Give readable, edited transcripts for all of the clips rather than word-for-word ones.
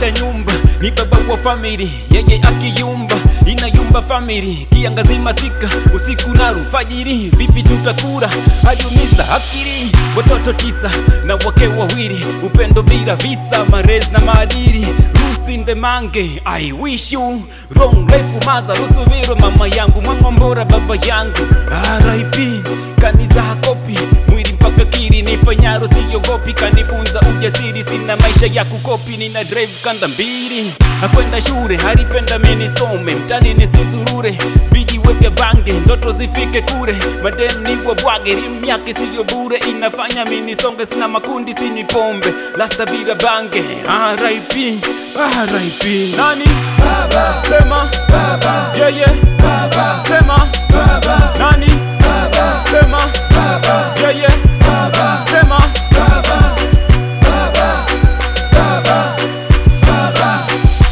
ya nyumba, ni baba wa family, yeye akiyumba inayumba family. Kiangazi masika, usiku na alfajiri, vipi tutakula hadi umiza akili. Watoto 9 na wake wawili, upendo bila visa, malezi na maadili. Rusinde mange, I wish you long life maza rusubiro. Mama yangu Mwangombora, baba yangu R.I.P. Kanisa hakopi mwili mpaka kiri, nifanyaro siyogopi. Kanifunza ujasiri, sina maisha ya kukopi. Nina drive kanda mbili, hakwenda shule, haripenda mini some. Mtani nisizurure, vijiwe vya bange, ndoto zifike kure. Madem ni wabwage, rimu yake siyo bure. Inafanya mini songe, sina makundi, sinywi pombe. Lasta bila bange, R.I.P. R.I.P. Nani? Baba. Sema Baba. Yeah, yeah. Baba. Sema Baba. Nani? Baba. Sema Baba. Yeah, yeah. Baba. Sema Baba. Baba. Baba. Baba.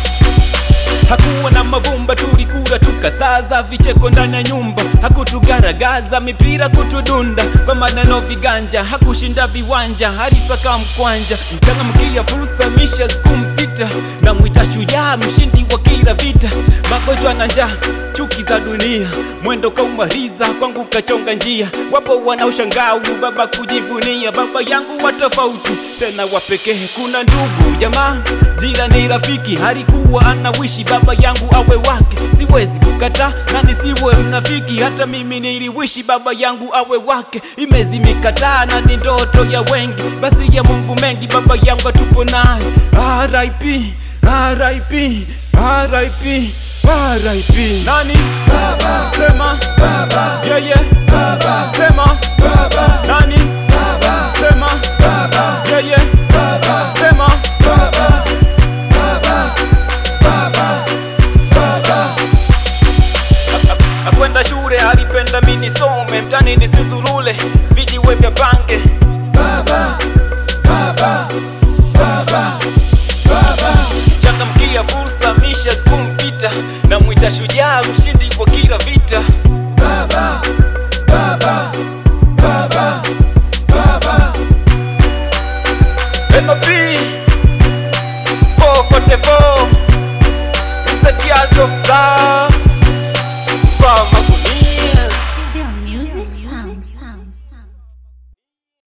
Hakuwa na mavumba, tulikula tukasaza. Vicheko ndani ya nyumba, hakutugaragaza. Mipira kutudunda kwa maneno viganja, hakushinda viwanja, alisaka mkwanja. Mchangamkia fursa, misha zikumpita, na mwita shujaa, mshindi wa kila vita. Magonjwa na njaa, chuki za dunia, mwendo kaumaliza, kwangu kachonga njia. Wapo wanaoshangaa huyu baba kujivunia. Baba yangu wa tofauti, tena wa pekee. Kuna ndugu, jamaa, jirani, rafiki, halikuwa anawishi baba yangu awe wake. Siwezi kukata na nisiwe mnafiki, hata mimi niliwishi baba yangu awe wake. Imezimikataa na ni ndoto ya wengi, basi ya Mungu mengi, baba yangu tupo naye. R.I.P. R.I.P. R.I.P. R.I.P. Nani? Baba. Sema Baba. Yeah, yeah. Baba. Sema Baba. Nani? Baba. Sema Baba. Yeah, yeah. Baba. Sema Baba. Baba. Baba. Baba. Akwenda shule, alipenda mini some. Mtani nisizurule, vijiwe vya bange. Baba. Baba. Baba. Baba. Changamkia fursa, misha zikumpita, na mwita shujaa, mshindi kwa kila vita. Baba. Baba. Baba. Baba.